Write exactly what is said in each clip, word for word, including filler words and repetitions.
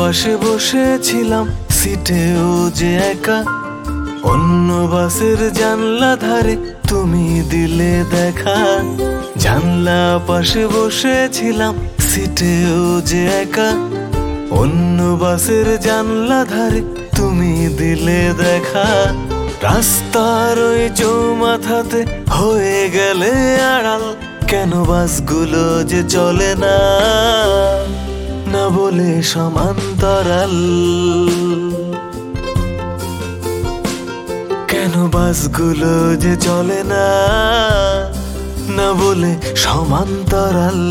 পাশে বসেছিলাম সিটেও যে একা, অন্য বাসের জানলা ধারে তুমি দিলে দেখা। জানলা পাশে বসেছিলাম সিটেও যে একা, অন্য বাসের জানলা ধারে তুমি দিলে দেখা। রাস্তার ওই চৌমাথাতে হয়ে গেলে আড়াল, কেন বাসগুলো যে চলে না, না বলে সমান্তরাল। কেন বাসগুলো যে চলে না, না বলে সমান্তরাল।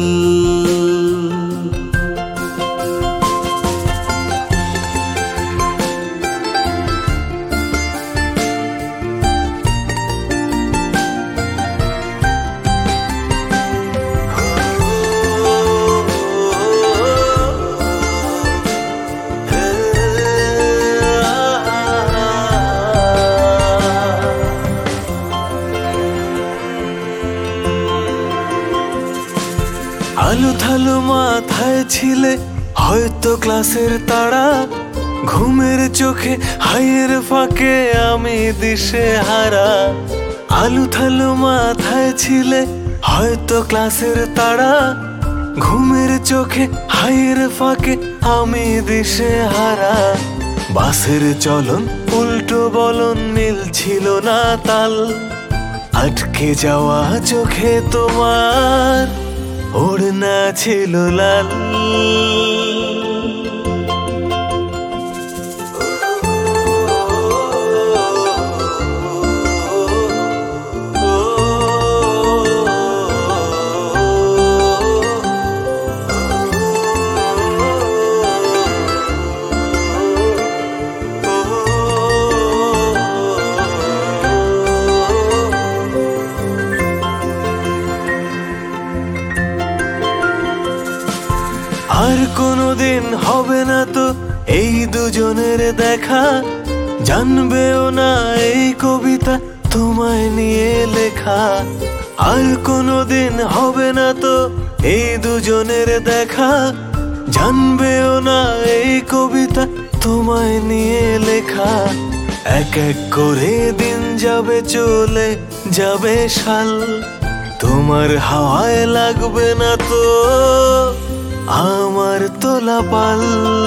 আলু থালু মাথায় ছিলে হয়তো ক্লাসের তাড়া, ঘুমের চোখে হাইয়ের ফাঁকে আমি দিশে হারা। আলু থালু মাথায় ছিলে হয়তো ক্লাসের তাড়া, ঘুমের চোখে হাইয়ের ফাঁকে আমি দিশে হারা। বাসের চলন উল্টো বলন মিলছিল না তাল, আটকে যাওয়া চোখে তোমার ওড়না ছিল লাল। আর কোনোদিন হবে না তো এই দুজনের দেখা, জানবেও না এই কবিতা তোমায় নিয়ে লেখা। আর কোনোদিন হবে না তো এই দুজনের দেখা, জানবেও না এই কবিতা তোমায় নিয়ে লেখা। এক এক করে দিন যাবে চলে যাবে সাল, তোমার হাওয়ায় লাগবে না তো আমার তোলা পাল।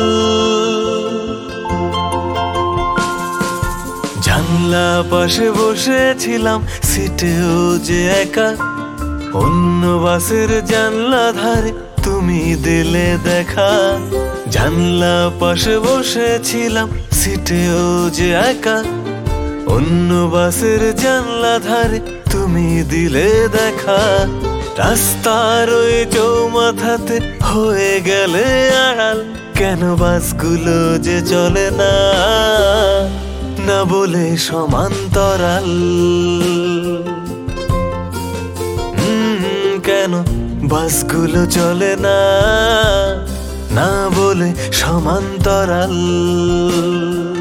জানলা পাশে বসেছিলাম সিটেও যে একা, অন্য বাসের জানলা ধারে তুমি দিলে দেখা। জানলা পাশে বসেছিলাম সিটেও যে একা, অন্য বাসের জানলা ধারে তুমি দিলে দেখা। রাস্তার ওই চৌমাথাতে হয়ে গেলে আড়াল, কেন বাসগুলো যে চলে না, না বলে সমান্তরাল। কেন বাসগুলো চলে না, না বলে সমান্তরাল।